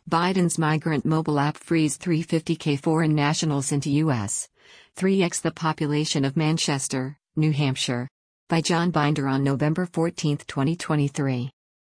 Biden's migrant mobile app frees 350K foreign nationals into U.S. 3x the population of Manchester, New Hampshire. By John Binder on November 14, 2023.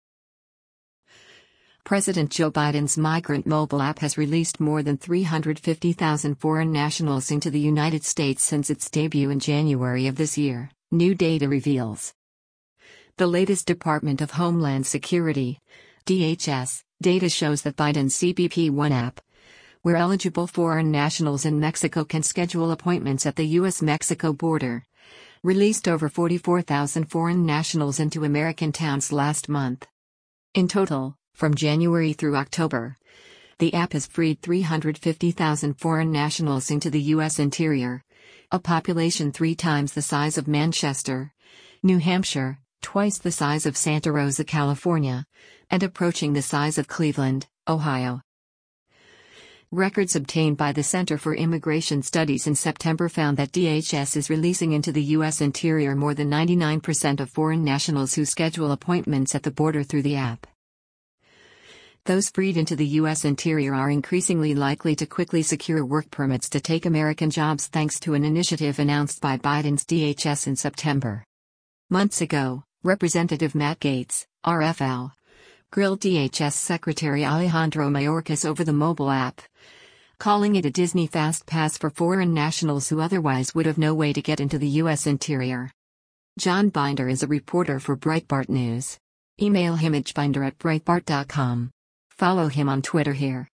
President Joe Biden's migrant mobile app has released more than 350,000 foreign nationals into the United States since its debut in January of this year, new data reveals. The latest Department of Homeland Security (DHS) data shows that Biden's CBP One app, where eligible foreign nationals in Mexico can schedule appointments at the U.S.-Mexico border, released over 44,000 foreign nationals into American towns last month. In total, from January through October, the app has freed 350,000 foreign nationals into the U.S. interior, a population 3 times the size of Manchester, New Hampshire, twice the size of Santa Rosa, California, and approaching the size of Cleveland, Ohio. Records obtained by the Center for Immigration Studies in September found that DHS is releasing into the U.S. interior more than 99% of foreign nationals who schedule appointments at the border through the app. Those freed into the U.S. interior are increasingly likely to quickly secure work permits to take American jobs thanks to an initiative announced by Biden's DHS in September. Months ago, Representative Matt Gaetz, RFL, grilled DHS Secretary Alejandro Mayorkas over the mobile app, calling it a Disney fast pass for foreign nationals who otherwise would have no way to get into the U.S. interior. John Binder is a reporter for Breitbart News. Email him at binder@breitbart.com. Follow him on Twitter here.